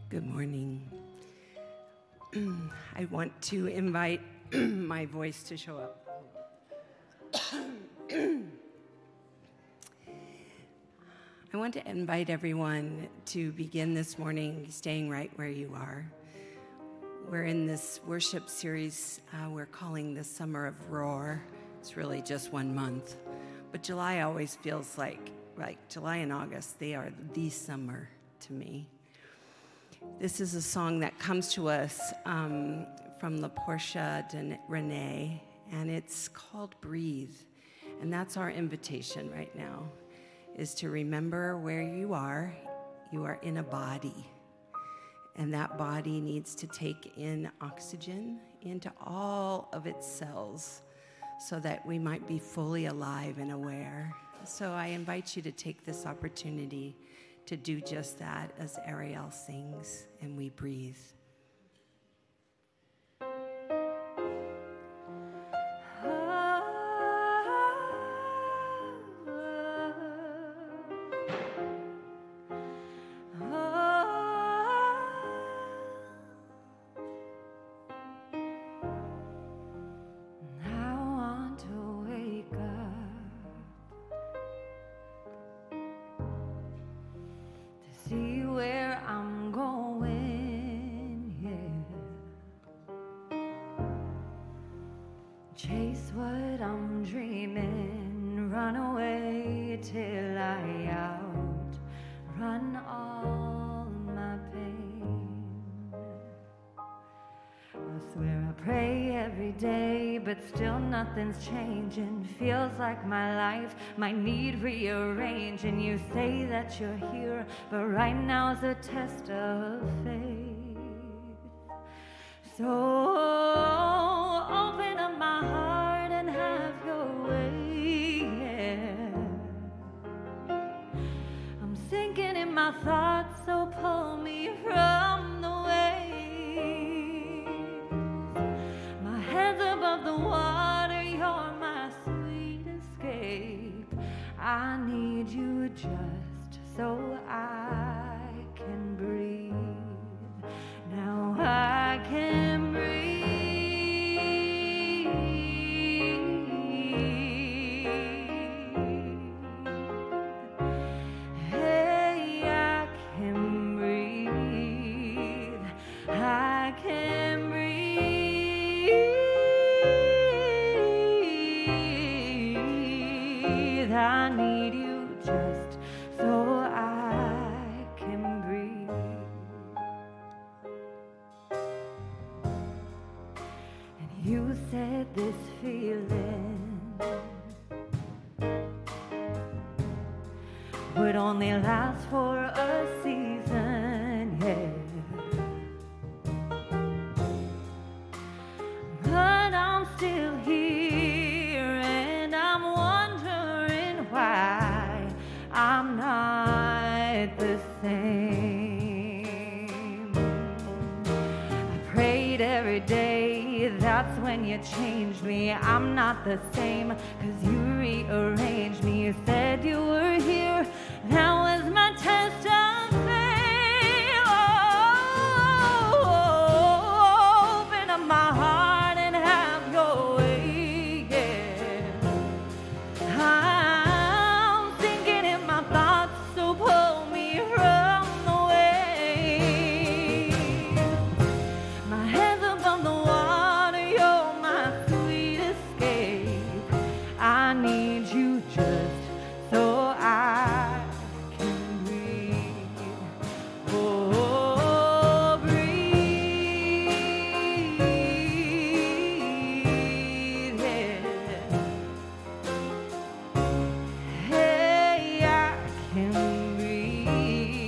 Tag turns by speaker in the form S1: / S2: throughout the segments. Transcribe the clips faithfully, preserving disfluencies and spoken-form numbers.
S1: Good morning. I want to invite my voice to show up. I want to invite everyone to begin this morning staying right where you are. We're in this worship series uh, we're calling the Summer of Roar. It's really just one month, but July always feels like, like July and August, they are the summer to me. This is a song that comes to us um, from La Portia de Renee, and it's called Breathe. And that's our invitation right now, is to remember where you are. You are in a body, and that body needs to take in oxygen into all of its cells so that we might be fully alive and aware. So I invite you to take this opportunity to do just that as Ariel sings and we breathe.
S2: Chase what I'm dreaming, run away till I outrun all my pain. I swear I pray every day, but still nothing's changing. Feels like my life might need rearranging. You say that you're here, but right now's a test of faith. So open up my heart and have your way, yeah. I'm sinking in my thoughts, so pull me from the waves. My head's above the water, you're my sweet escape. I need you just so I can breathe. Now I can breathe. Hey, I can breathe. I can breathe. I need you just so I can breathe. You said this feeling would only last for a season, yeah. But I'm still here and I'm wondering why I'm not the same. I prayed every day, that's when you changed me. I'm not the same, cause you rearranged me. You said you were here, that was my test of faith. Oh, open up my heart and have your way, yeah. I'm thinking in my thoughts, so pull me from the waves. My head's above the water, you're my sweet escape. I need you just so I can breathe. Oh, breathe, yeah. Hey, I can breathe.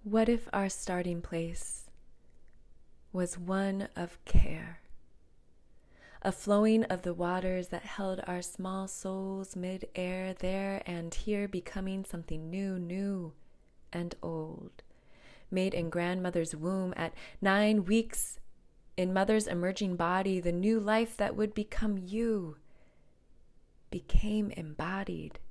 S3: What if our starting place was one of care, a flowing of the waters that held our small souls mid-air, there and here, becoming something new, new and old, made in grandmother's womb at nine weeks, in mother's emerging body, the new life that would become you became embodied.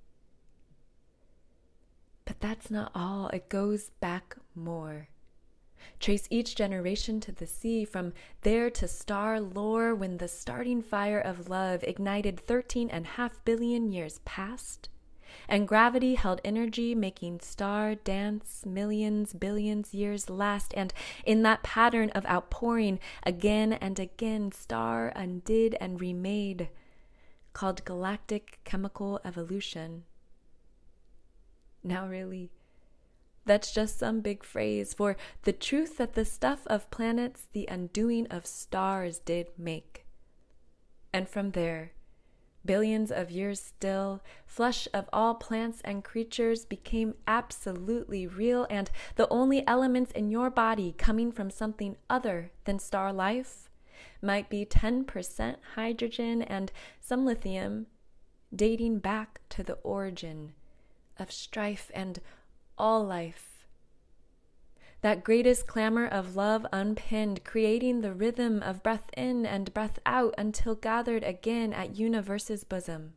S3: But that's not all. It goes back more. Trace each generation to the sea, from there to star lore, when the starting fire of love ignited thirteen and a half billion years past, and gravity held energy, making star dance millions, billions years last. And in that pattern of outpouring, again and again, star undid and remade, called galactic chemical evolution. Now really, that's just some big phrase for the truth that the stuff of planets, the undoing of stars did make. And from there, billions of years still, flesh of all plants and creatures became absolutely real, and the only elements in your body coming from something other than star life might be ten percent hydrogen and some lithium, dating back to the origin of strife and all life. That greatest clamor of love unpinned, creating the rhythm of breath in and breath out until gathered again at universe's bosom.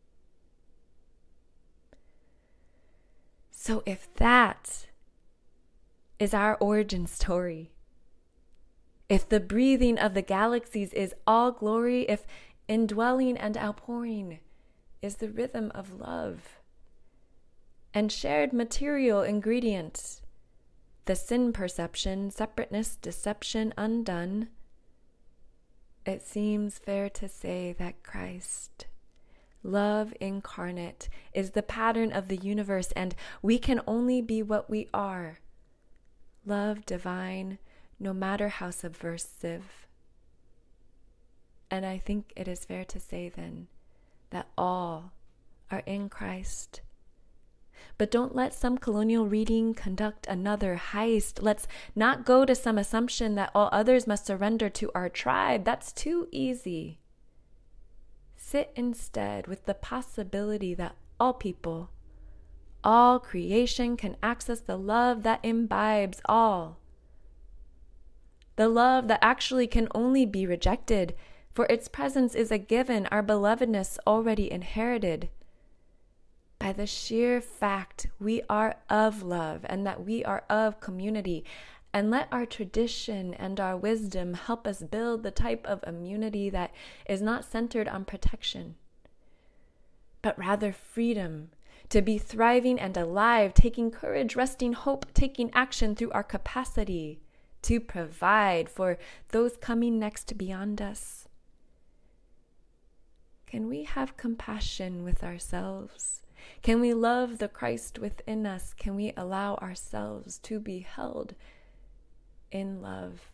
S3: So if that is our origin story, if the breathing of the galaxies is all glory, if indwelling and outpouring is the rhythm of love, and shared material ingredients, the sin perception, separateness, deception undone, it seems fair to say that Christ, love incarnate, is the pattern of the universe, and we can only be what we are, love divine, no matter how subversive. And I think it is fair to say then that all are in Christ. But don't let some colonial reading conduct another heist. Let's not go to some assumption that all others must surrender to our tribe. That's too easy. Sit instead with the possibility that all people, all creation can access the love that imbibes all. The love that actually can only be rejected, for its presence is a given, our belovedness already inherited. By the sheer fact we are of love and that we are of community, and let our tradition and our wisdom help us build the type of immunity that is not centered on protection, but rather freedom to be thriving and alive, taking courage, resting hope, taking action through our capacity to provide for those coming next beyond us. Can we have compassion with ourselves? Can we love the Christ within us? Can we allow ourselves to be held in love?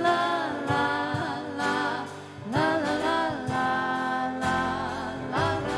S2: La la la la la la la la.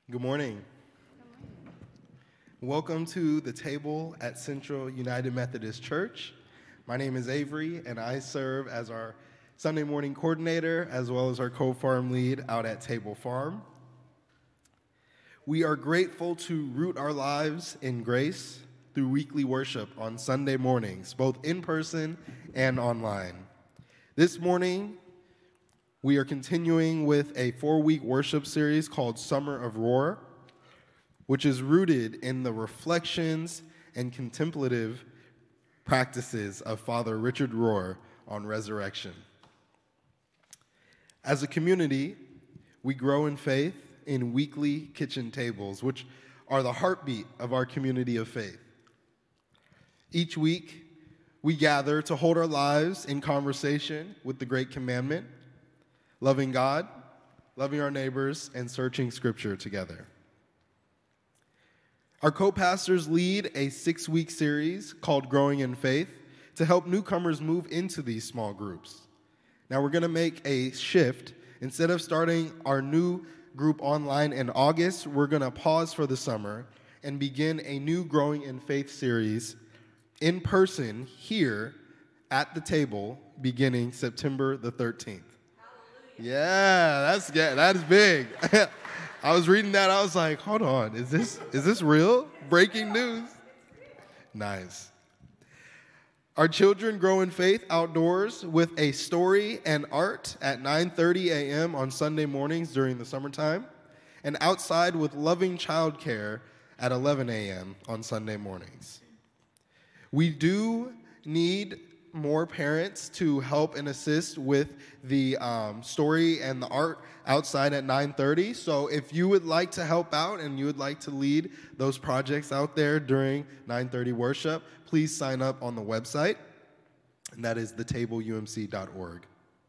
S4: Good morning. Welcome to the table at Central United Methodist Church. My name is Avery, and I serve as our Sunday morning coordinator as well as our co-farm lead out at Table Farm. We are grateful to root our lives in grace through weekly worship on Sunday mornings, both in person and online. This morning, we are continuing with a four-week worship series called Summer of Roar, which is rooted in the reflections and contemplative practices of Father Richard Rohr on resurrection. As a community, we grow in faith in weekly kitchen tables, which are the heartbeat of our community of faith. Each week, we gather to hold our lives in conversation with the Great Commandment, loving God, loving our neighbors, and searching Scripture together. Our co-pastors lead a six-week series called Growing in Faith to help newcomers move into these small groups. Now we're going to make a shift. Instead of starting our new group online in August, we're going to pause for the summer and begin a new Growing in Faith series in person here at the table beginning September the thirteenth. Yeah, that's yeah, that is big. I was reading that, I was like, hold on, is this is this real? Breaking news. Nice. Our children grow in faith outdoors with a story and art at nine thirty a.m. on Sunday mornings during the summertime, and outside with loving childcare at eleven a.m. on Sunday mornings. We do need more parents to help and assist with the um, story and the art outside at nine thirty. So if you would like to help out and you would like to lead those projects out there during nine thirty worship, please sign up on the website, and that is the table U M C dot org.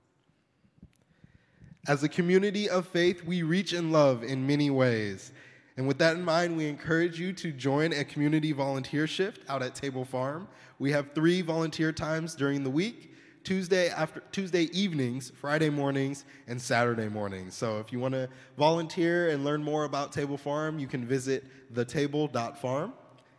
S4: As a community of faith, we reach and love in many ways. And with that in mind, we encourage you to join a community volunteer shift out at Table Farm. We have three volunteer times during the week, Tuesday after Tuesday evenings, Friday mornings, and Saturday mornings. So if you want to volunteer and learn more about Table Farm, you can visit the table dot farm.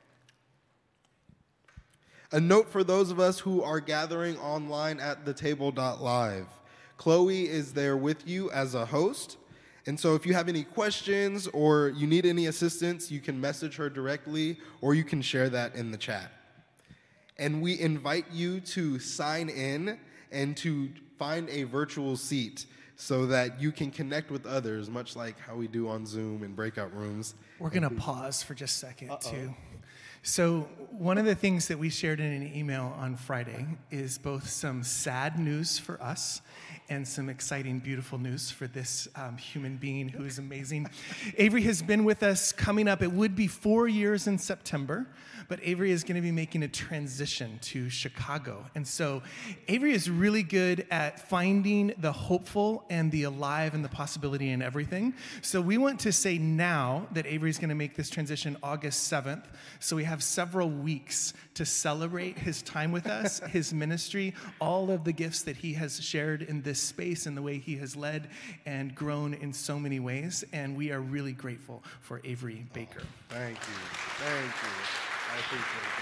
S4: A note for those of us who are gathering online at the table dot live. Chloe is there with you as a host. And so if you have any questions or you need any assistance, you can message her directly or you can share that in the chat. And we invite you to sign in and to find a virtual seat so that you can connect with others, much like how we do on Zoom and breakout rooms.
S5: We're going to pause for just a second,
S4: Uh-oh.
S5: too. So one of the things that we shared in an email on Friday is both some sad news for us and some exciting, beautiful news for this um, human being who is amazing. Avery has been with us coming up. It would be four years in September, but Avery is going to be making a transition to Chicago. And so Avery is really good at finding the hopeful and the alive and the possibility in everything. So we want to say now that Avery is going to make this transition August seventh. So we have several weeks to celebrate his time with us, his ministry, all of the gifts that he has shared in this space and the way he has led and grown in so many ways. And we are really grateful for Avery Baker.
S4: Oh, thank you. Thank you. I appreciate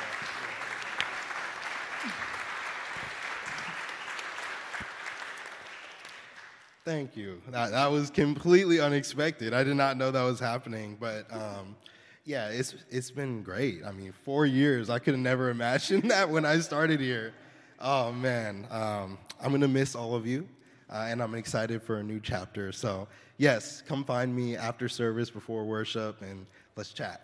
S4: that. Thank you. That, that was completely unexpected. I did not know that was happening, but um, yeah, it's it's been great. I mean, four years. I could have never imagined that when I started here. Oh, man. Um, I'm going to miss all of you, uh, and I'm excited for a new chapter. So, yes, come find me after service, before worship, and let's chat.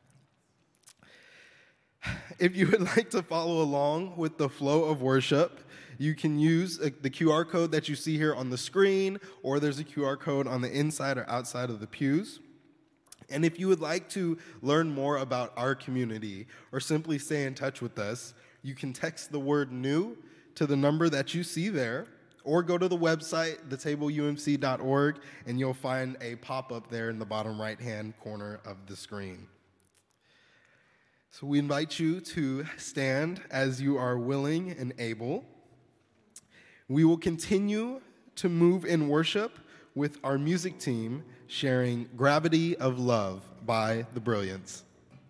S4: If you would like to follow along with the flow of worship, you can use the Q R code that you see here on the screen, or there's a Q R code on the inside or outside of the pews. And if you would like to learn more about our community or simply stay in touch with us, you can text the word new to the number that you see there, or go to the website, the table U M C dot org, and you'll find a pop-up there in the bottom right-hand corner of the screen. So we invite you to stand as you are willing and able. We will continue to move in worship with our music team sharing Gravity of Love by The Brilliants.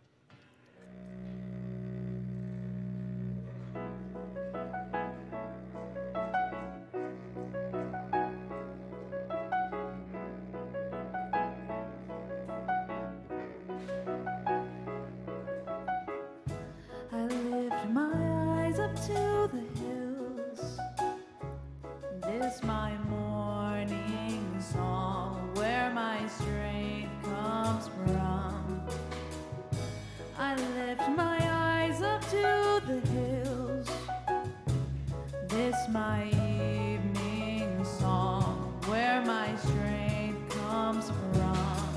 S2: I lift my eyes up to the hills. This my morning song, where my strength comes from. I lift my eyes up to the hills. This my evening song, where my strength comes from.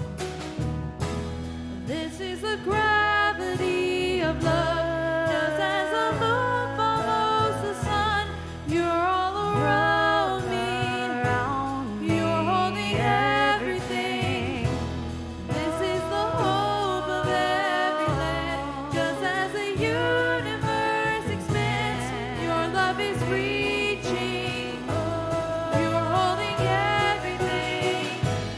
S2: This is the gravity of love. Just as the moon follows the sun, you're all around me. You're holding everything. This is the hope of every land. Just as the universe expands, your love is reaching. You're holding everything.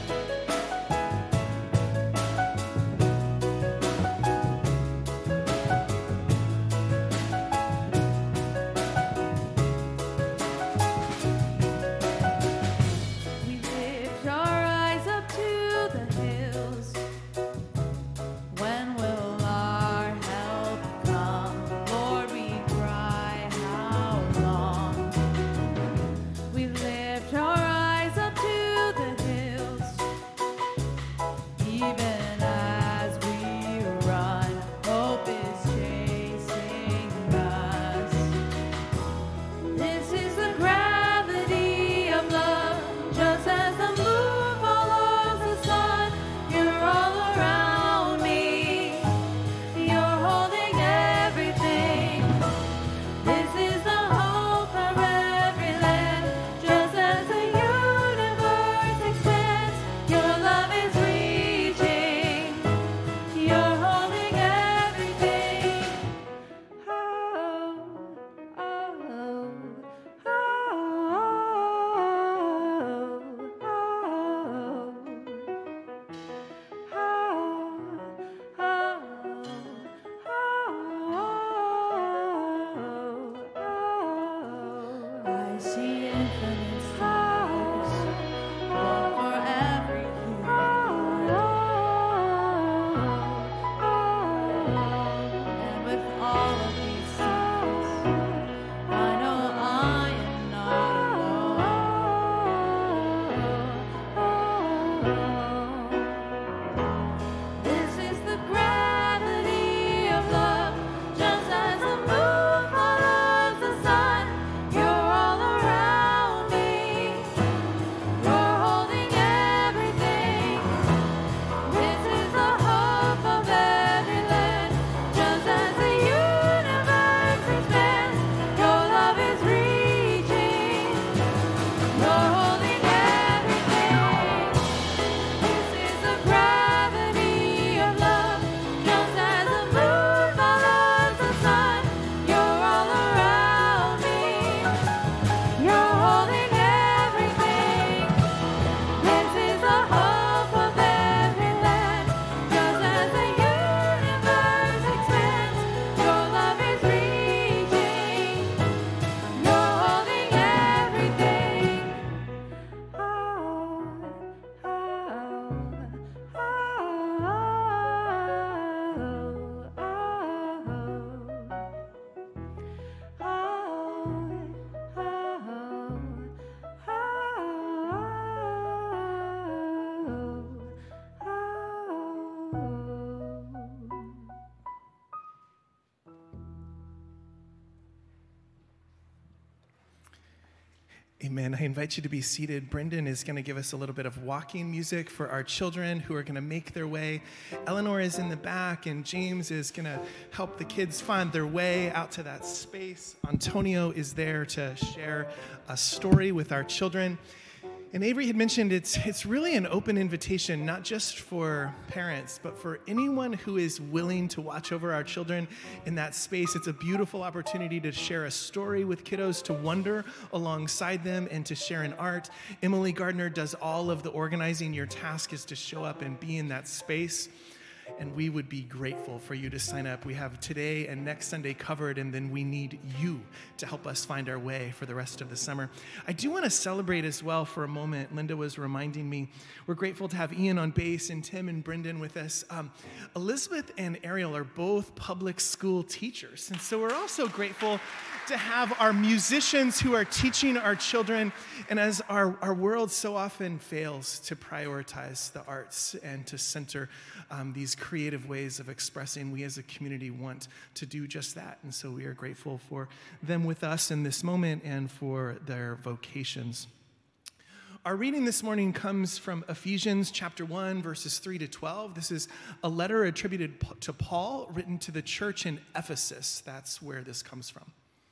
S2: We lift our eyes up to the hills. When will our help come? Lord, we cry, how long? We lift our eyes up to the hills. Even as we run, hope is chasing us. This is the gravity of love. Just as the moon follows the sun, you're all around me. You're holding everything. This is the hope of every land. Just as the universe expands, your love is reaching. You're holding everything. Oh, oh, oh, I see infinite stars, one for every hero. And with all of these things, I know I am not alone. This is the gravity of love. Just as the moon follows the sun, you're all around me. You're holding everything. This is the hope of every land. Just as the universe expands, your love is reaching. You're holding everything. This is the gravity of love. Just as the moon follows the sun, you're all around me. You're holding everything. This is the hope of every land. Just as the universe expands, your love is reaching. You're holding everything. Oh, oh, oh,
S5: Amen. I invite you to be seated. Brendan is going to give us a little bit of walking music for our children who are going to make their way. Eleanor is in the back, and James is going to help the kids find their way out to that space. Antonio is there to share a story with our children. And Avery had mentioned it's it's really an open invitation, not just for parents, but for anyone who is willing to watch over our children in that space. It's a beautiful opportunity to share a story with kiddos, to wonder alongside them, and to share an art. Emily Gardner does all of the organizing. Your task is to show up and be in that space. And we would be grateful for you to sign up. We have today and next Sunday covered, and then we need you to help us find our way for the rest of the summer. I do want to celebrate as well for a moment. Linda was reminding me, we're grateful to have Ian on bass and Tim and Brendan with us. Um, Elizabeth and Ariel are both public school teachers, and so we're also grateful to have our musicians who are teaching our children. And as our, our world so often fails to prioritize the arts and to center um, these creative ways of expressing, we as a community want to do just that. And so we are grateful for them with us in this moment and for their vocations. Our reading this morning comes from Ephesians chapter one, verses three to twelve. This is a letter attributed to Paul, written to the church in Ephesus. That's where this comes from.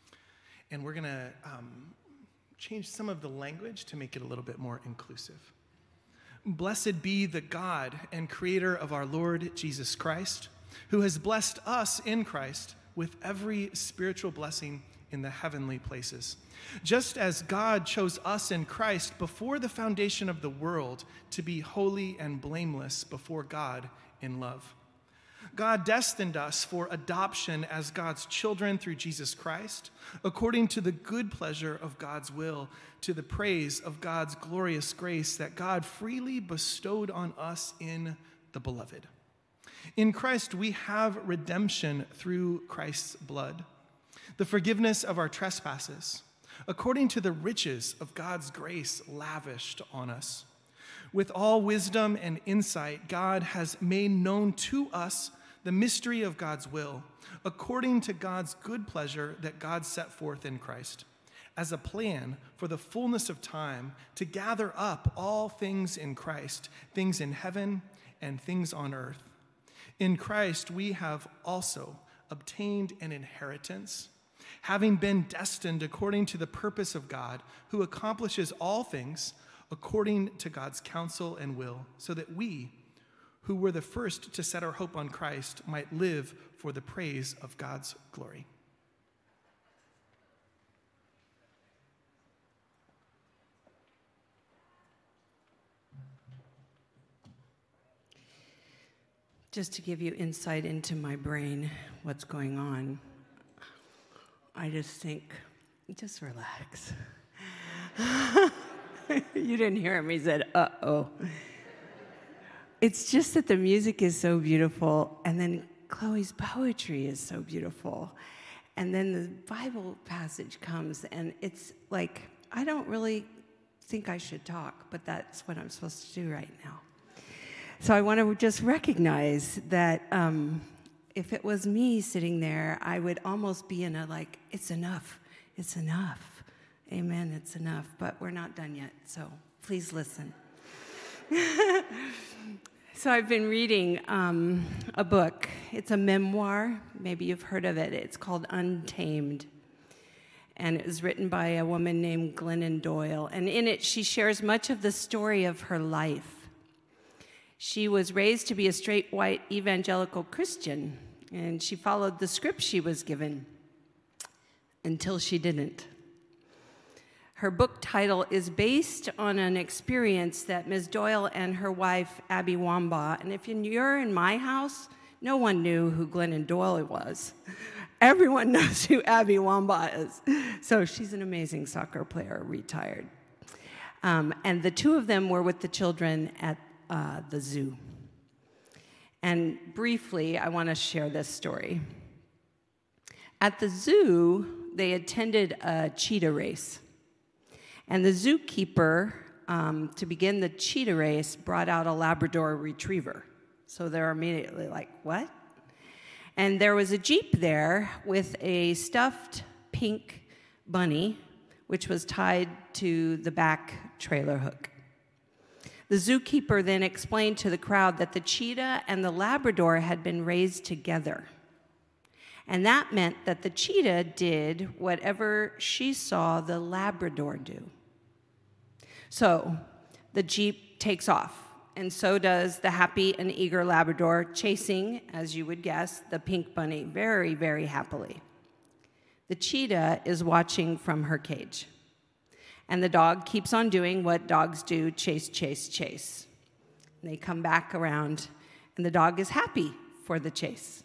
S5: And we're going to um, change some of the language to make it a little bit more inclusive. Blessed be the God and creator of our Lord Jesus Christ, who has blessed us in Christ with every spiritual blessing in the heavenly places. Just as God chose us in Christ before the foundation of the world to be holy and blameless before God in love. God destined us for adoption as God's children through Jesus Christ, according to the good pleasure of God's will, to the praise of God's glorious grace that God freely bestowed on us in the Beloved. In Christ, we have redemption through Christ's blood, the forgiveness of our trespasses, according to the riches of God's grace lavished on us. With all wisdom and insight, God has made known to us the mystery of God's will, according to God's good pleasure that God set forth in Christ, as a plan for the fullness of time to gather up all things in Christ, things in heaven and things on earth. In Christ, we have also obtained an inheritance, having been destined according to the purpose of God, who accomplishes all things according to God's counsel and will, so that we, who were the first to set our hope on Christ, might live for the praise of God's glory.
S1: Just to give you insight into my brain, what's going on, I just think, just relax. You didn't hear him. He said, uh-oh. It's just that the music is so beautiful, and then Chloe's poetry is so beautiful. And then the Bible passage comes, and it's like, I don't really think I should talk, but that's what I'm supposed to do right now. So I want to just recognize that um, if it was me sitting there, I would almost be in a like, it's enough, it's enough. Amen, it's enough, but we're not done yet, so please listen. So I've been reading um, a book. It's a memoir. Maybe you've heard of it. It's called Untamed. And it was written by a woman named Glennon Doyle. And in it, she shares much of the story of her life. She was raised to be a straight, white, evangelical Christian. And she followed the script she was given until she didn't. Her book title is based on an experience that Miz Doyle and her wife, Abby Wambach, and if you're in my house, no one knew who Glennon Doyle was. Everyone knows who Abby Wambach is. So she's an amazing soccer player, retired. Um, and the two of them were with the children at uh, the zoo. And briefly, I want to share this story. At the zoo, they attended a cheetah race. And the zookeeper, um, to begin the cheetah race, brought out a Labrador retriever. So they're immediately like, what? And there was a Jeep there with a stuffed pink bunny, which was tied to the back trailer hook. The zookeeper then explained to the crowd that the cheetah and the Labrador had been raised together. And that meant that the cheetah did whatever she saw the Labrador do. So The Jeep takes off, and so does the happy and eager Labrador, chasing, as you would guess, the pink bunny very, very happily. The cheetah is watching from her cage, and the dog keeps on doing what dogs do, chase, chase, chase. And they come back around, and the dog is happy for the chase.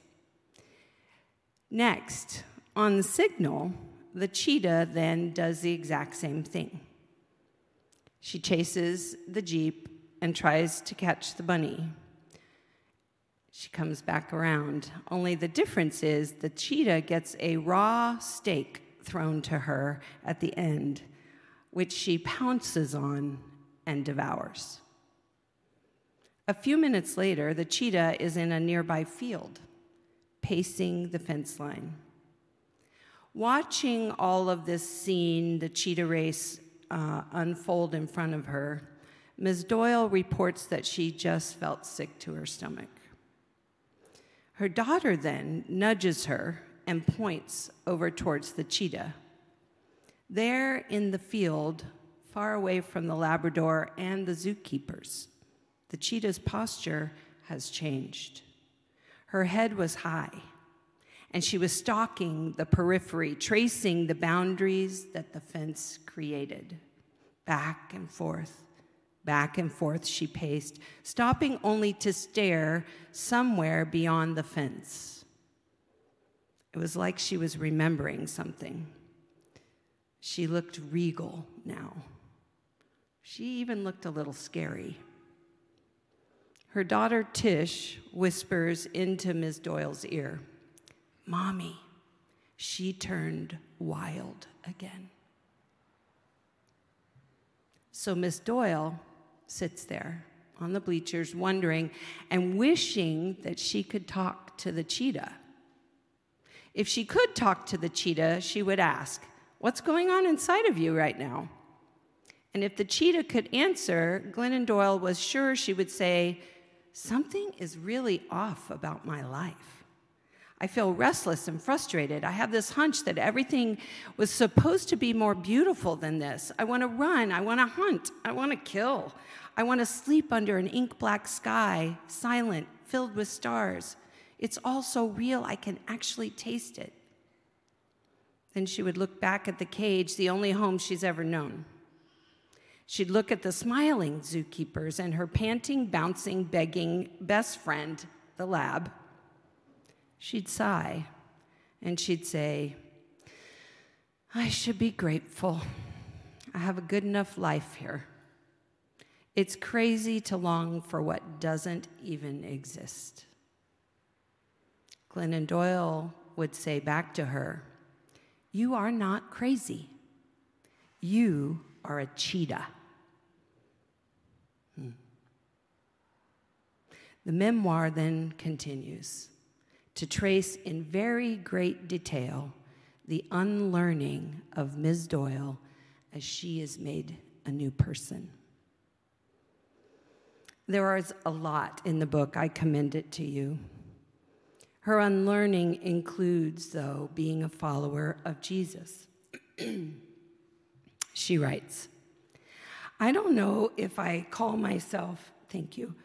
S1: Next, on the signal, the cheetah then does the exact same thing. She chases the Jeep and tries to catch the bunny. She comes back around. Only the difference is the cheetah gets a raw steak thrown to her at the end, which she pounces on and devours. A few minutes later, the cheetah is in a nearby field, pacing the fence line. Watching all of this scene, the cheetah race, uh, unfold in front of her, Miz Doyle reports that she just felt sick to her stomach. Her daughter then nudges her and points over towards the cheetah. There in the field, far away from the Labrador and the zookeepers, the cheetah's posture has changed. Her head was high, and she was stalking the periphery, tracing the boundaries that the fence created. Back and forth, back and forth she paced, stopping only to stare somewhere beyond the fence. It was like she was remembering something. She looked regal now. She even looked a little scary. Her daughter Tish whispers into Miz Doyle's ear, "Mommy, she turned wild again." So Miz Doyle sits there on the bleachers wondering and wishing that she could talk to the cheetah. If she could talk to the cheetah, she would ask, "What's going on inside of you right now?" And if the cheetah could answer, Glennon Doyle was sure she would say, "Something is really off about my life. I feel restless and frustrated. I have this hunch that everything was supposed to be more beautiful than this. I want to run. I want to hunt. I want to kill. I want to sleep under an ink-black sky, silent, filled with stars. It's all so real, I can actually taste it." Then she would look back at the cage, the only home she's ever known. She'd look at the smiling zookeepers and her panting, bouncing, begging best friend, the lab. She'd sigh, and she'd say, "I should be grateful. I have a good enough life here. It's crazy to long for what doesn't even exist." Glennon Doyle would say back to her, "You are not crazy. You are a cheetah." Hmm. The memoir then continues to trace in very great detail the unlearning of Miz Doyle as she is made a new person. There is a lot in the book. I commend it to you. Her unlearning includes, though, being a follower of Jesus. She writes, "I don't know if I call myself, thank you,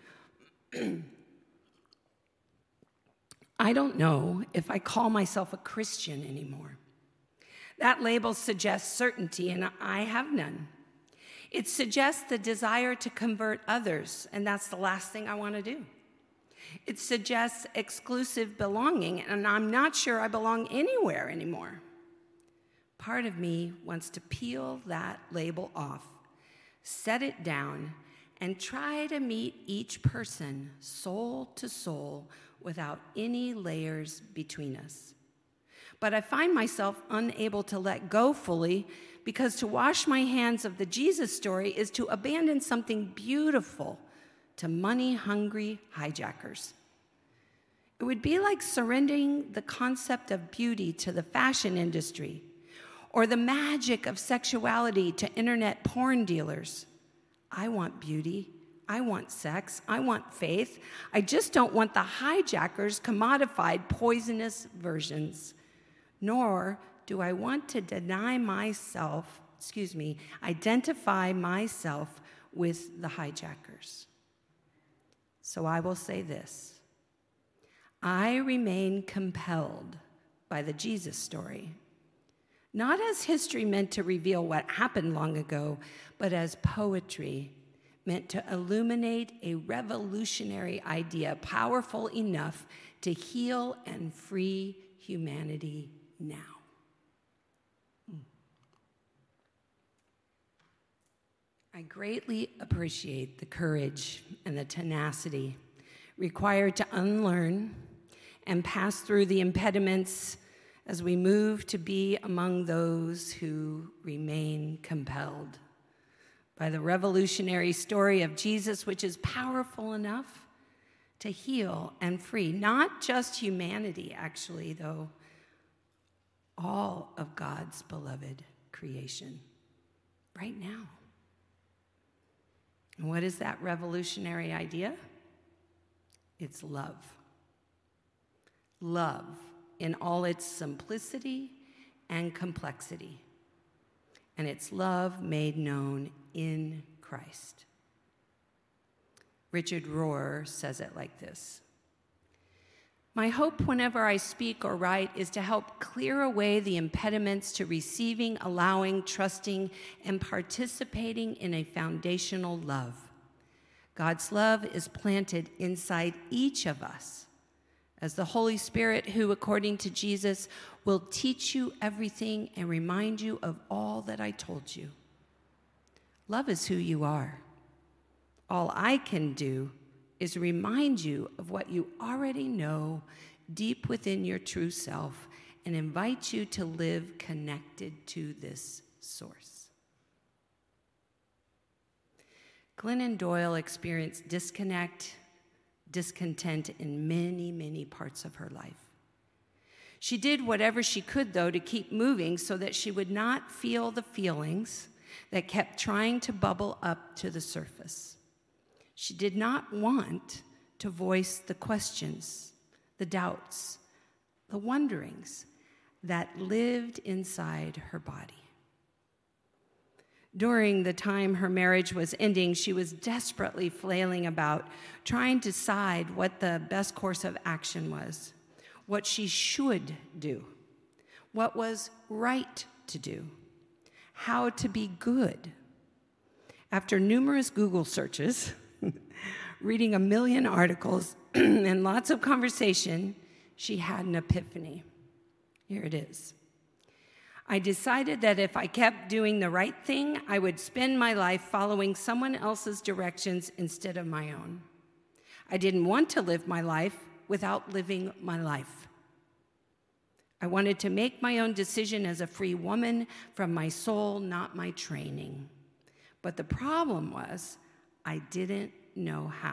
S1: I don't know if I call myself a Christian anymore. That label suggests certainty, and I have none. It suggests the desire to convert others, and that's the last thing I want to do. It suggests exclusive belonging, and I'm not sure I belong anywhere anymore. Part of me wants to peel that label off, set it down, and try to meet each person soul to soul without any layers between us. But I find myself unable to let go fully because to wash my hands of the Jesus story is to abandon something beautiful to money-hungry hijackers. It would be like surrendering the concept of beauty to the fashion industry or the magic of sexuality to internet porn dealers. I want beauty. I want sex. I want faith. I just don't want the hijackers' commodified, poisonous versions. Nor do I want to deny myself, excuse me, identify myself with the hijackers. So I will say this. I remain compelled by the Jesus story, not as history meant to reveal what happened long ago, but as poetry meant to illuminate a revolutionary idea powerful enough to heal and free humanity now. I greatly appreciate the courage and the tenacity required to unlearn and pass through the impediments as we move to be among those who remain compelled by the revolutionary story of Jesus, which is powerful enough to heal and free, not just humanity, actually, though, all of God's beloved creation right now. And what is that revolutionary idea? It's love. Love in all its simplicity and complexity. And it's love made known in Christ. Richard Rohr says it like this. My hope whenever I speak or write is to help clear away the impediments to receiving, allowing, trusting, and participating in a foundational love. God's love is planted inside each of us as the Holy Spirit who, according to Jesus, will teach you everything and remind you of all that I told you. Love is who you are. All I can do is remind you of what you already know deep within your true self and invite you to live connected to this source. Glennon Doyle experienced disconnect, discontent in many, many parts of her life. She did whatever she could, though, to keep moving so that she would not feel the feelings that kept trying to bubble up to the surface. She did not want to voice the questions, the doubts, the wonderings that lived inside her body. During the time her marriage was ending, she was desperately flailing about, trying to decide what the best course of action was, what she should do, what was right to do, how to be good. After numerous Google searches, reading a million articles, and lots of conversation, she had an epiphany. Here it is. I decided that if I kept doing the right thing, I would spend my life following someone else's directions instead of my own. I didn't want to live my life without living my life. I wanted to make my own decision as a free woman from my soul, not my training. But the problem was, I didn't know how.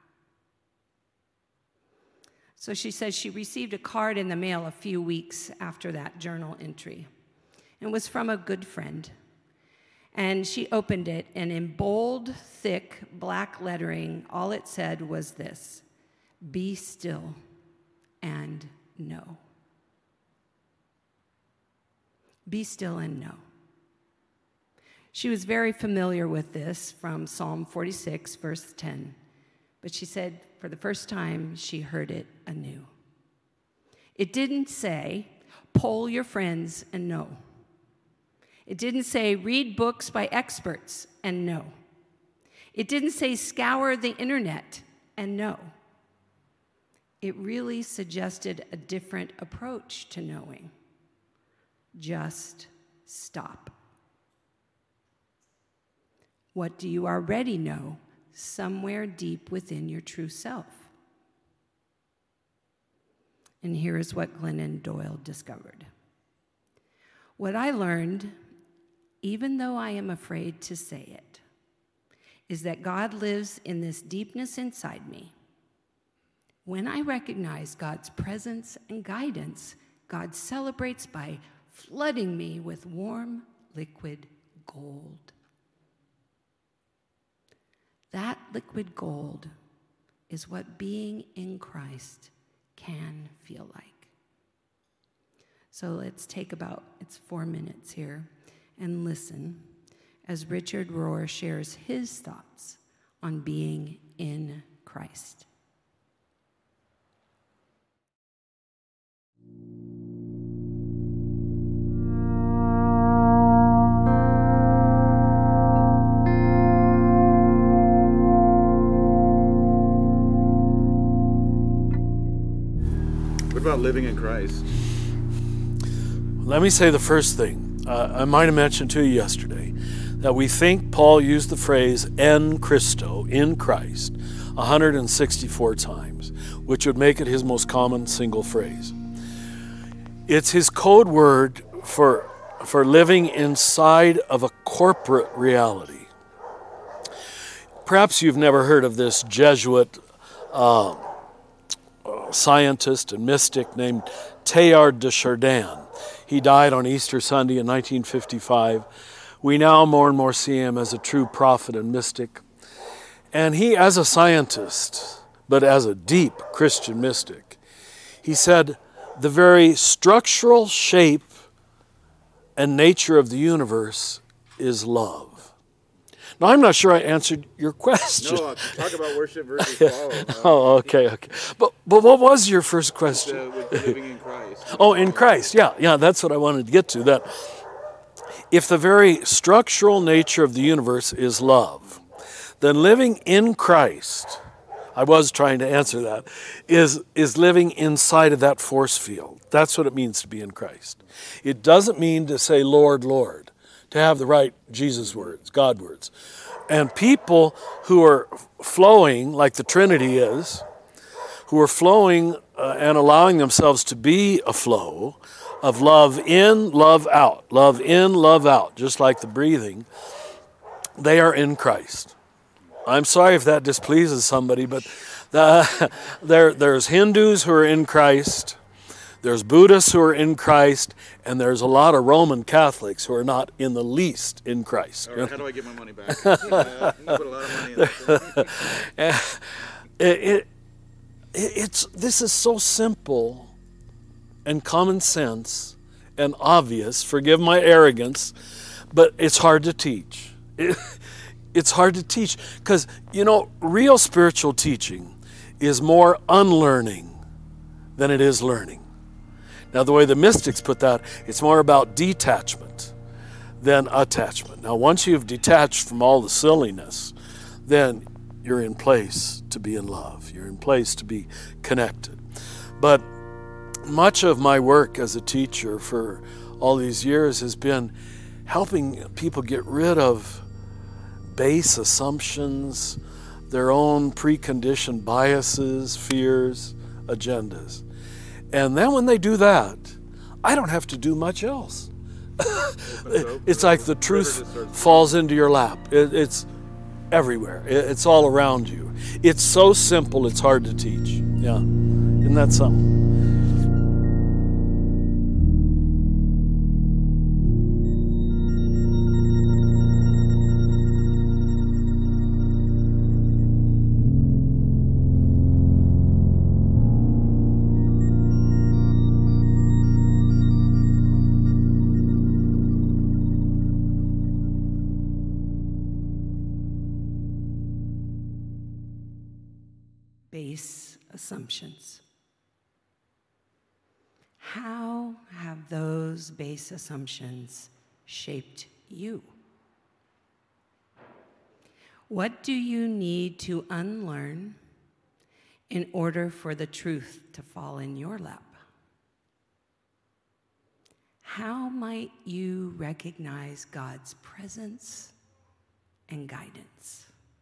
S1: So she says she received a card in the mail a few weeks after that journal entry. It was from a good friend. And she opened it, and in bold, thick, black lettering, all it said was this: be still and know. Be still and know. She was very familiar with this from Psalm forty-six, verse ten. But she said for the first time, she heard it anew. It didn't say, poll your friends and know. It didn't say, read books by experts and know. It didn't say, scour the internet and know. It really suggested a different approach to knowing. Just stop. What do you already know somewhere deep within your true self? And here is what Glennon Doyle discovered. What I learned, even though I am afraid to say it, is that God lives in this deepness inside me. When I recognize God's presence and guidance, God celebrates by flooding me with warm, liquid gold. That liquid gold is what being in Christ can feel like. So let's take about, it's four minutes here, and listen as Richard Rohr shares his thoughts on being in Christ.
S6: What about living in Christ?
S7: Let me say the first thing. Uh, I might have mentioned to you yesterday that we think Paul used the phrase en Christo, in Christ, one hundred sixty-four times, which would make it his most common single phrase. It's his code word for, for living inside of a corporate reality. Perhaps you've never heard of this Jesuit uh, scientist and mystic named Teilhard de Chardin. He died on Easter Sunday in nineteen fifty-five. We now more and more see him as a true prophet and mystic. And he, as a scientist, but as a deep Christian mystic, he said, the very structural shape and nature of the universe is love. Now, I'm not sure I answered your question.
S6: No, talk about worship versus follow. Uh,
S7: oh, okay, okay. But but what was your first question?
S6: With, uh, with living in Christ.
S7: Oh, in Christ, yeah, yeah, that's what I wanted to get to. That if the very structural nature of the universe is love, then living in Christ, I was trying to answer that, is, is living inside of that force field. That's what it means to be in Christ. It doesn't mean to say, Lord, Lord, to have the right Jesus words, God words. And people who are flowing, like the Trinity is, who are flowing uh, and allowing themselves to be a flow of love in, love out, love in, love out, just like the breathing, they are in Christ. I'm sorry if that displeases somebody, but the, there, there's Hindus who are in Christ, there's Buddhists who are in Christ, and there's a lot of Roman Catholics who are not in the least in Christ.
S6: All right, how do I get my money back? uh, you put a lot of money in that.
S7: it, it, it's, this is so simple and common sense and obvious. Forgive my arrogance, but it's hard to teach. It, it's hard to teach because, you know, real spiritual teaching is more unlearning than it is learning. Now, the way the mystics put that, it's more about detachment than attachment. Now, once you've detached from all the silliness, then you're in place to be in love. You're in place to be connected. But much of my work as a teacher for all these years has been helping people get rid of base assumptions, their own preconditioned biases, fears, agendas. And then when they do that, I don't have to do much else. It's like the truth falls into your lap. It, it's everywhere. It, it's all around you. It's so simple, it's hard to teach. Yeah, isn't that something?
S1: Base assumptions. How have those base assumptions shaped you? What do you need to unlearn in order for the truth to fall in your lap? How might you recognize God's presence and guidance?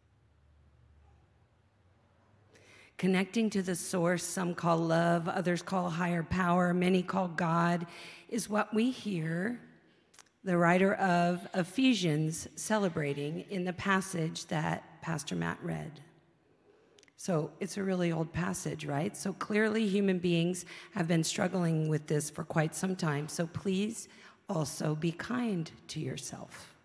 S1: Connecting to the source some call love, others call higher power, many call God, is what we hear the writer of Ephesians celebrating in the passage that Pastor Matt read. So it's a really old passage, right? So clearly human beings have been struggling with this for quite some time. So please also be kind to yourself.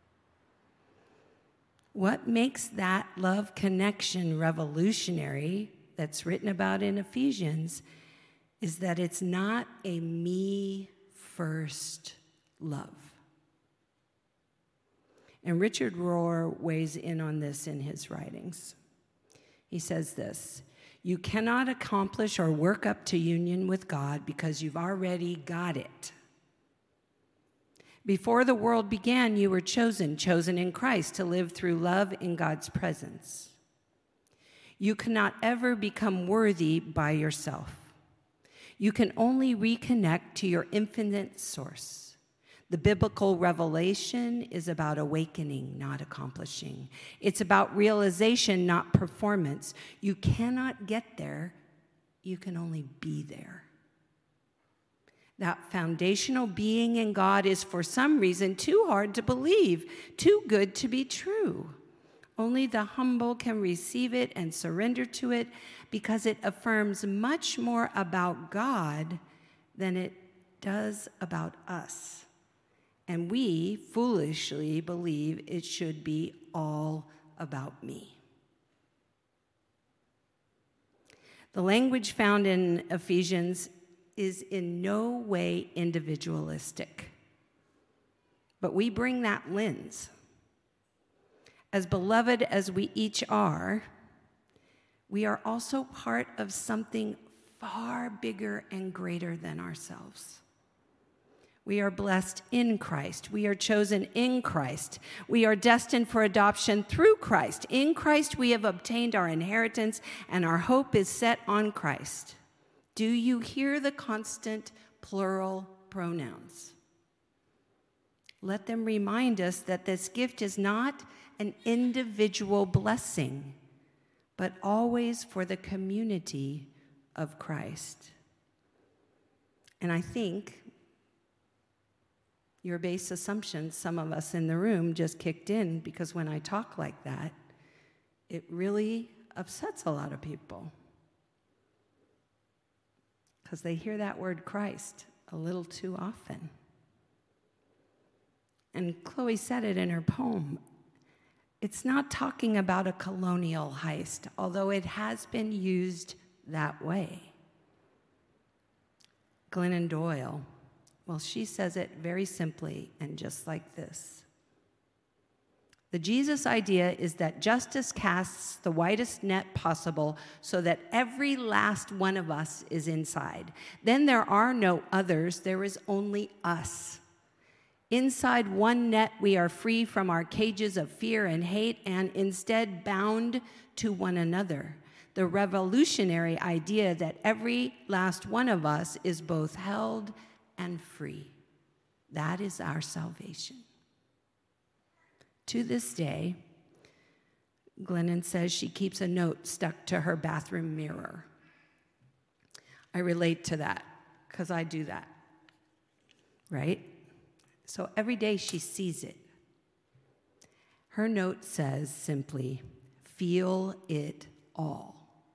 S1: What makes that love connection revolutionary that's written about in Ephesians is that it's not a me first love. And Richard Rohr weighs in on this in his writings. He says this: you cannot accomplish or work up to union with God because you've already got it. Before the world began, you were chosen, chosen in Christ to live through love in God's presence. You cannot ever become worthy by yourself. You can only reconnect to your infinite source. The biblical revelation is about awakening, not accomplishing. It's about realization, not performance. You cannot get there. You can only be there. That foundational being in God is for some reason too hard to believe, too good to be true. Only the humble can receive it and surrender to it because it affirms much more about God than it does about us. And we foolishly believe it should be all about me. The language found in Ephesians is in no way individualistic, but we bring that lens. As beloved as we each are, we are also part of something far bigger and greater than ourselves. We are blessed in Christ. We are chosen in Christ. We are destined for adoption through Christ. In Christ, we have obtained our inheritance, and our hope is set on Christ. Do you hear the constant plural pronouns? Let them remind us that this gift is not an individual blessing, but always for the community of Christ. And I think your base assumptions, some of us in the room, just kicked in because when I talk like that, it really upsets a lot of people because they hear that word Christ a little too often. And Chloe said it in her poem. It's not talking about a colonial heist, although it has been used that way. Glennon Doyle, well, she says it very simply and just like this. The Jesus idea is that justice casts the widest net possible so that every last one of us is inside. Then there are no others, there is only us. Inside one net, we are free from our cages of fear and hate and instead bound to one another. The revolutionary idea that every last one of us is both held and free. That is our salvation. To this day, Glennon says she keeps a note stuck to her bathroom mirror. I relate to that because I do that, right? So every day she sees it. Her note says simply, feel it all.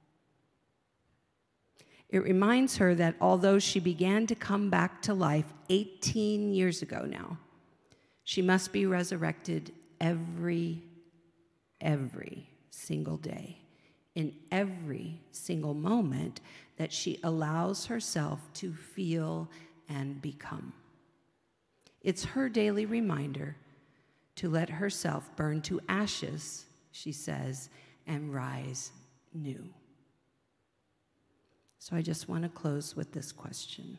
S1: It reminds her that although she began to come back to life eighteen years ago now, she must be resurrected every, every single day, in every single moment that she allows herself to feel and become. It's her daily reminder to let herself burn to ashes, she says, and rise new. So I just want to close with this question.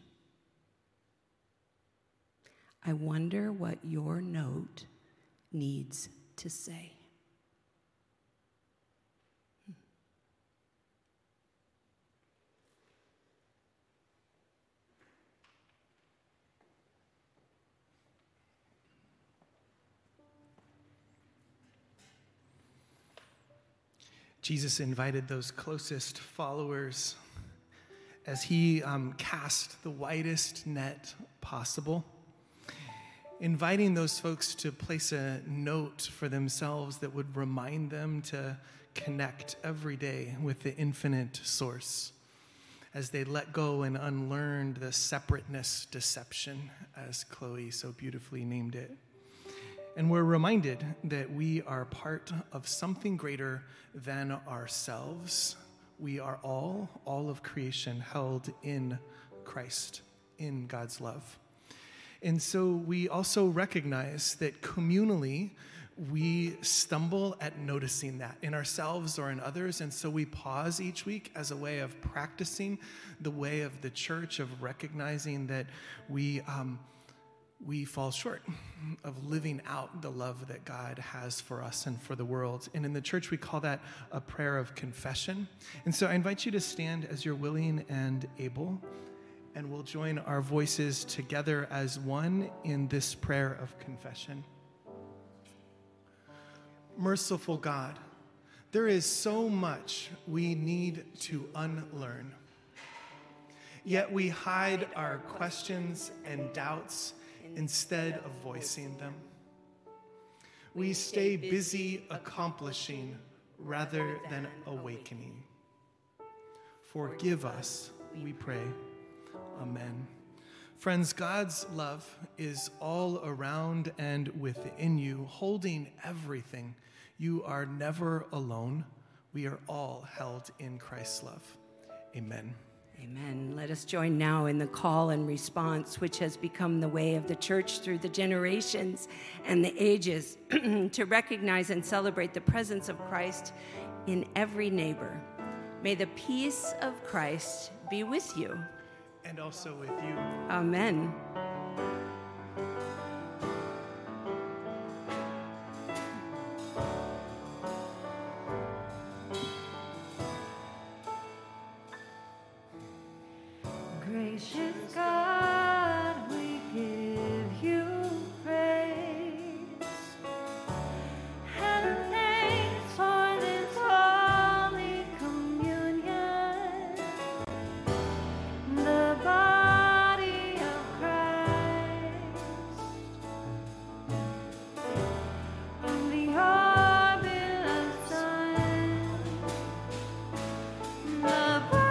S1: I wonder what your note needs to say.
S5: Jesus invited those closest followers as he um, cast the widest net possible, inviting those folks to place a note for themselves that would remind them to connect every day with the infinite source as they let go and unlearned the separateness deception, as Chloe so beautifully named it. And we're reminded that we are part of something greater than ourselves. We are all, all of creation held in Christ, in God's love. And so we also recognize that communally we stumble at noticing that in ourselves or in others, and so we pause each week as a way of practicing the way of the church, of recognizing that we um, we fall short of living out the love that God has for us and for the world. And in the church, we call that a prayer of confession. And so I invite you to stand as you're willing and able, and we'll join our voices together as one in this prayer of confession. Merciful God, there is so much we need to unlearn. Yet we hide our questions and doubts instead of voicing them. We stay busy accomplishing rather than awakening. Forgive us, we pray. Amen. Friends, God's love is all around and within you, holding everything. You are never alone. We are all held in Christ's love. Amen.
S1: Amen. Let us join now in the call and response, which has become the way of the church through the generations and the ages, to recognize and celebrate the presence of Christ in every neighbor. May the peace of Christ be with you.
S5: And also with you.
S1: Amen.
S2: Gracious God, we give you praise and thanks for this holy communion, the body of Christ, and the your beloved Son, the body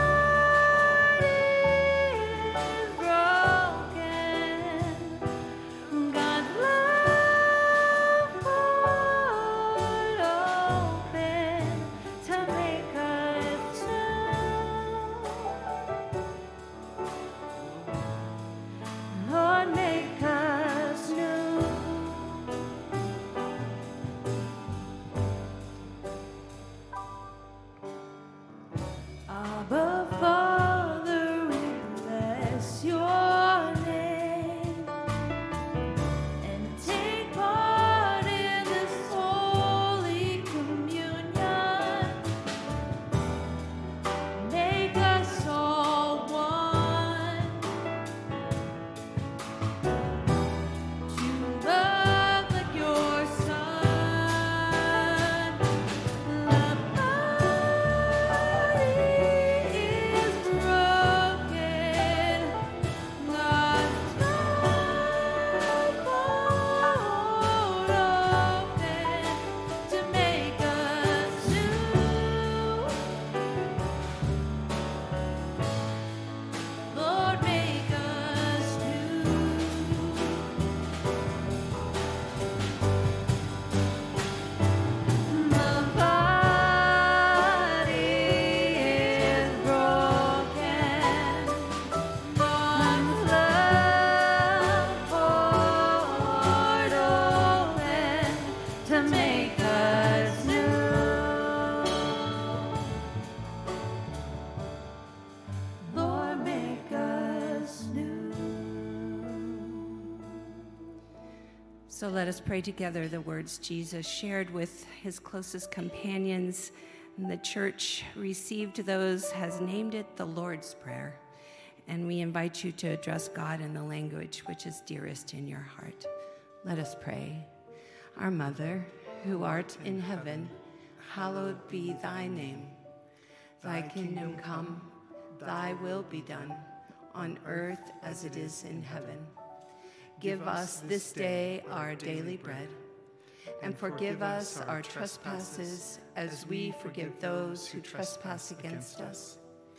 S1: So let us pray together the words Jesus shared with his closest companions. And the church received those, has named it the Lord's Prayer. And we invite you to address God in the language which is dearest in your heart. Let us pray. Our Mother, who art in heaven, hallowed be thy name. Thy kingdom come, thy will be done, on earth as it is in heaven. Give us this day our daily bread, and forgive us our trespasses as we forgive those who trespass against us.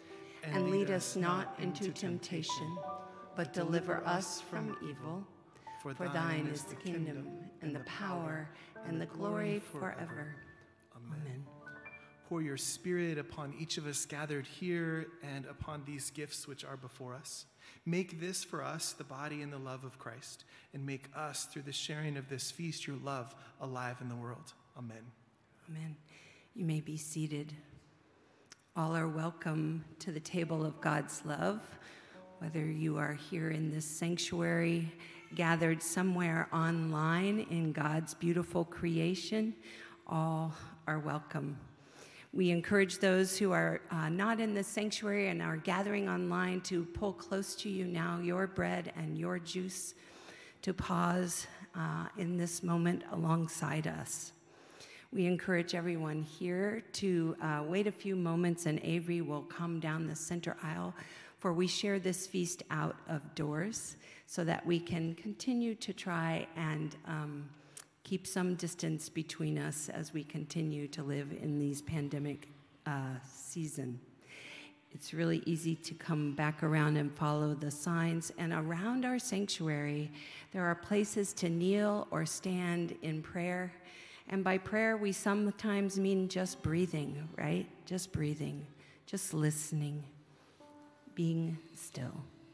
S1: And lead us not into temptation, but deliver us from evil. For thine is the kingdom, and the power, and the glory forever. Amen.
S5: Pour your Spirit upon each of us gathered here and upon these gifts which are before us. Make this for us the body and the love of Christ, and make us, through the sharing of this feast, your love alive in the world. Amen.
S1: Amen. You may be seated. All are welcome to the table of God's love, whether you are here in this sanctuary, gathered somewhere online in God's beautiful creation. All are welcome. We encourage those who are uh, not in the sanctuary and are gathering online to pull close to you now your bread and your juice, to pause uh, in this moment alongside us. We encourage everyone here to uh, wait a few moments, and Avery will come down the center aisle, for we share this feast out of doors so that we can continue to try and um, keep some distance between us as we continue to live in these pandemic uh, season. It's really easy to come back around and follow the signs. And around our sanctuary, there are places to kneel or stand in prayer. And by prayer, we sometimes mean just breathing, right? Just breathing, just listening, being still.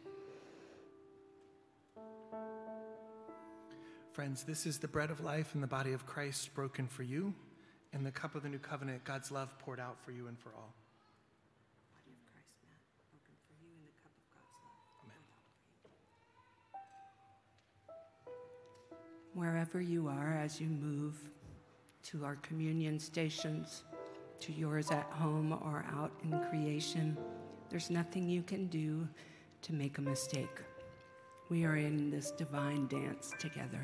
S5: Friends, this is the bread of life and the body of Christ broken for you, and the cup of the new covenant, God's love poured out for you and for all.
S1: Body of Christ, Matt, broken for you in the cup of God's love. Amen. Wherever you are as you move to our communion stations, to yours at home or out in creation, there's nothing you can do to make a mistake. We are in this divine dance together.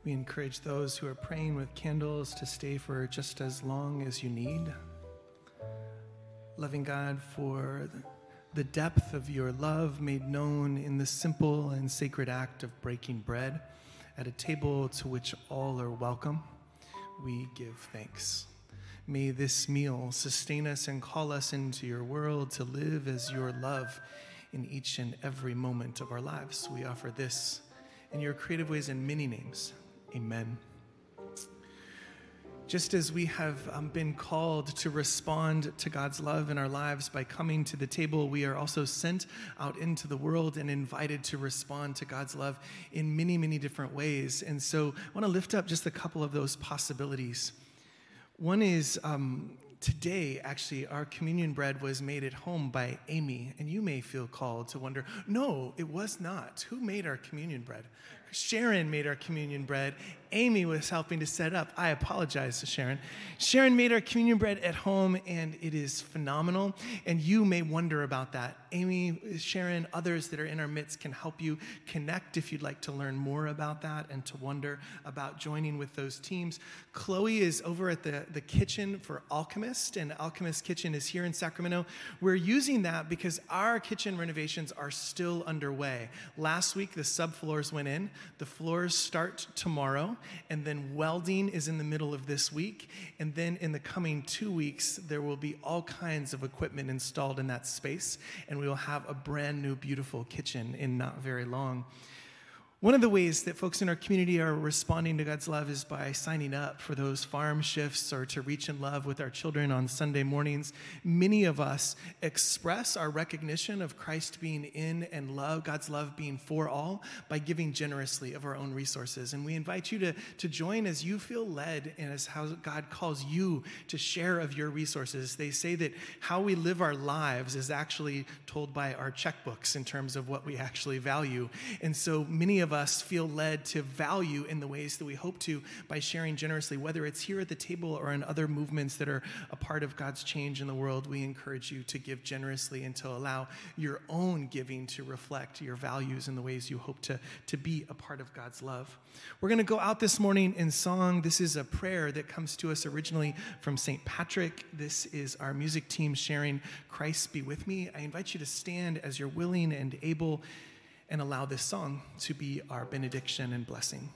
S5: We encourage those who are praying with candles to stay for just as long as you need. Loving God, for the depth of your love made known in the simple and sacred act of breaking bread at a table to which all are welcome, we give thanks. May this meal sustain us and call us into your world to live as your love in each and every moment of our lives. We offer this in your creative ways and many names. Amen. Just as we have um, been called to respond to God's love in our lives by coming to the table, we are also sent out into the world and invited to respond to God's love in many, many different ways. And so I want to lift up just a couple of those possibilities. One is um, today, actually, our communion bread was made at home by Amy. And you may feel called to wonder, no, it was not. Who made our communion bread? Sharon made our communion bread. Amy was helping to set up. I apologize to Sharon. Sharon made our communion bread at home, and it is phenomenal. And you may wonder about that. Amy, Sharon, others that are in our midst can help you connect if you'd like to learn more about that and to wonder about joining with those teams. Chloe is over at the, the kitchen for Alchemist, and Alchemist Kitchen is here in Sacramento. We're using that because our kitchen renovations are still underway. Last week, the subfloors went in. The floors start tomorrow, and then welding is in the middle of this week. And then in the coming two weeks, there will be all kinds of equipment installed in that space, and we will have a brand new, beautiful kitchen in not very long. One of the ways that folks in our community are responding to God's love is by signing up for those farm shifts or to reach in love with our children on Sunday mornings. Many of us express our recognition of Christ being in and love, God's love being for all, by giving generously of our own resources. And we invite you to, to join as you feel led and as how God calls you to share of your resources. They say that how we live our lives is actually told by our checkbooks in terms of what we actually value. And so many of of us feel led to value in the ways that we hope to by sharing generously, whether it's here at the table or in other movements that are a part of God's change in the world. We encourage you to give generously and to allow your own giving to reflect your values in the ways you hope to, to be a part of God's love. We're going to go out this morning in song. This is a prayer that comes to us originally from Saint Patrick. This is our music team sharing Christ Be With Me. I invite you to stand as you're willing and able and allow this song to be our benediction and blessing.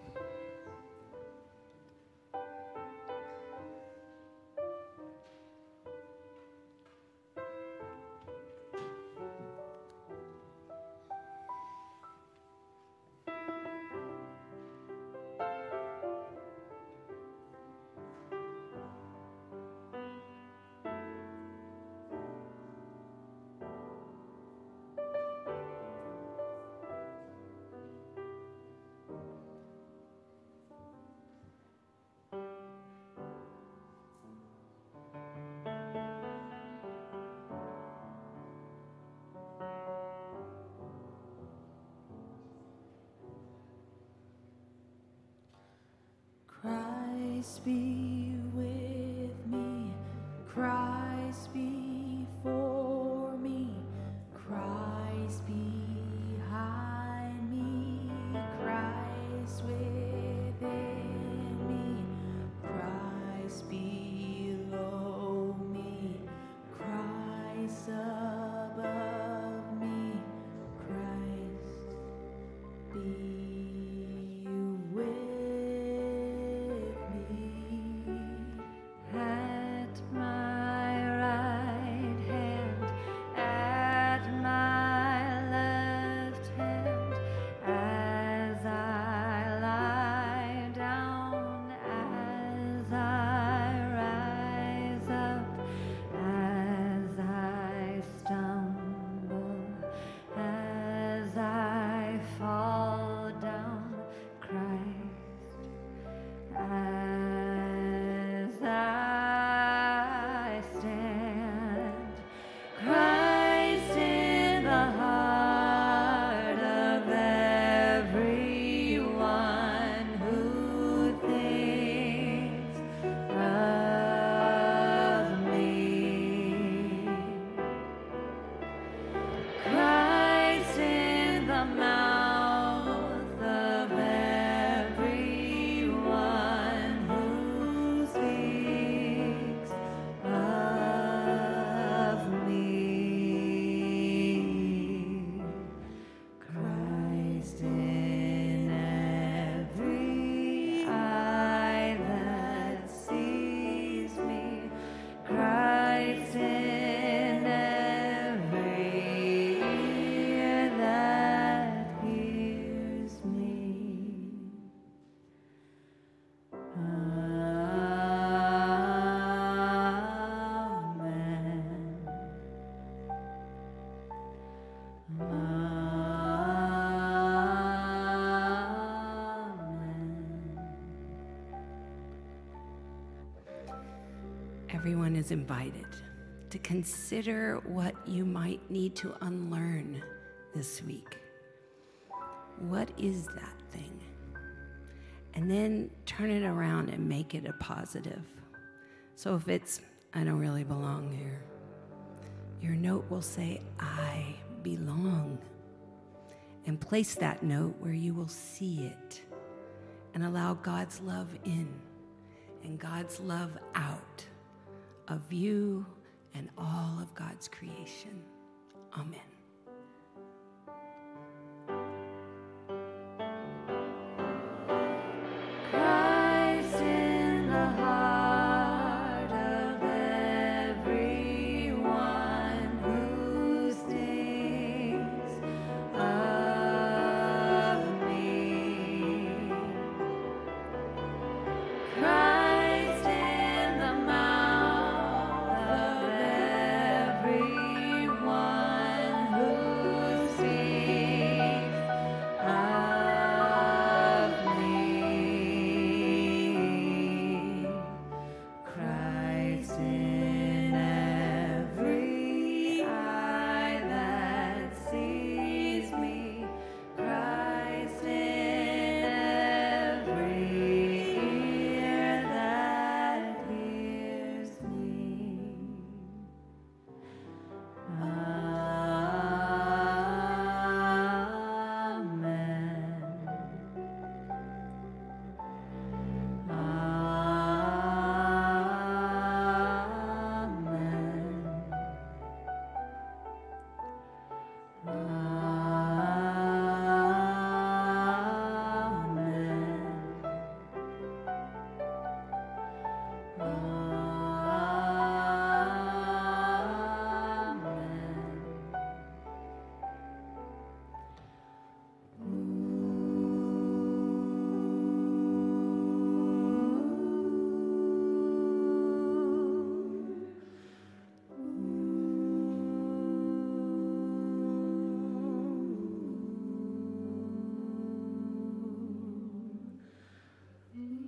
S2: Christ be with me, Christ before me, Christ behind me, Christ within me, Christ below me, Christ above me, Christ be with me. At my right
S1: everyone is invited to consider what you might need to unlearn this week. What is that thing? And then turn it around and make it a positive. So if it's, I don't really belong here, your note will say, I belong. And place that note where you will see it and allow God's love in and God's love out of you and all of God's creation. Amen.
S2: Christ in the heart of everyone who thinks of me. Christ in the mouth of everyone who speaks of me. Christ in every eye that sees me. Christ in every ear that hears me. Amen.